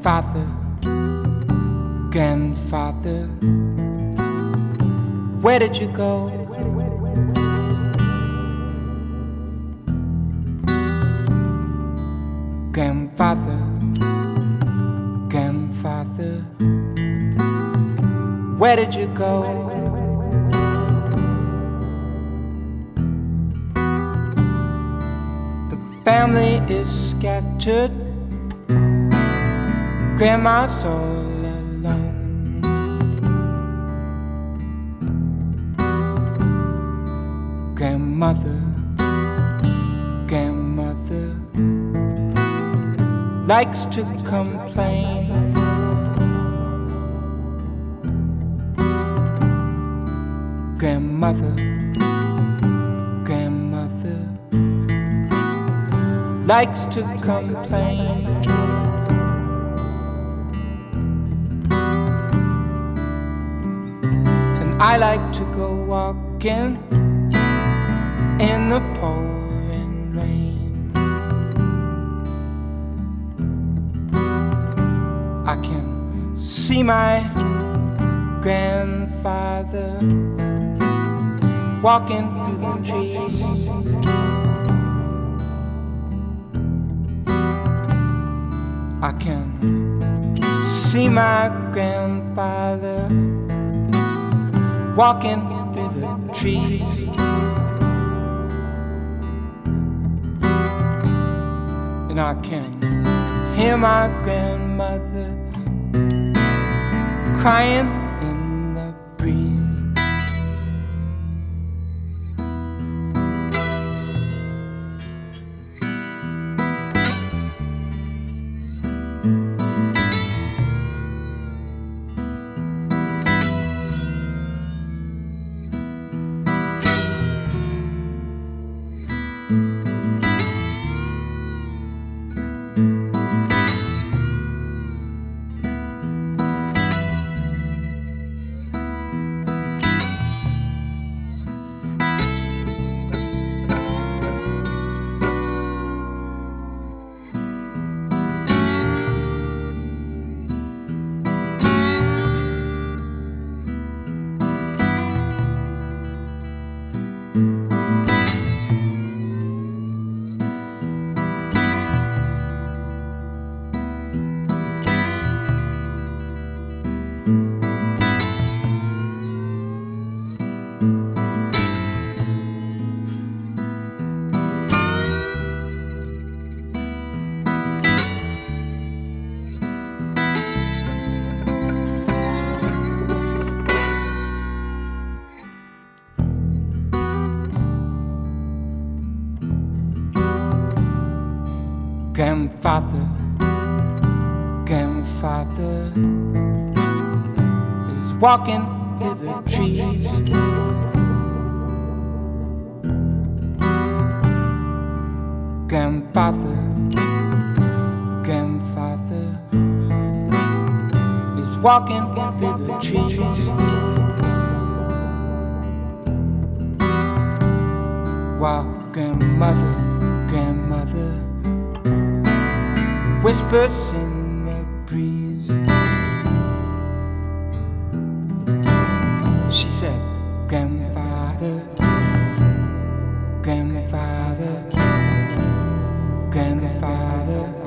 Grandfather, grandfather, where did you go? Grandfather, grandfather, where did you go? The family is scattered, Grandma's all alone. Grandmother, grandmother likes to complain. Grandmother, grandmother likes to complain. And I like to go walking in the pouring rain. I can see my grandfather walking through the trees. I can see my grandfather walking through the trees. And I can hear my grandmother crying in the breeze. Grandfather, grandfather is walking through the trees. Grandfather, grandfather is walking through the trees. While grandmother, grandmother whispers in the breeze. She says, grandfather, grandfather, grandfather.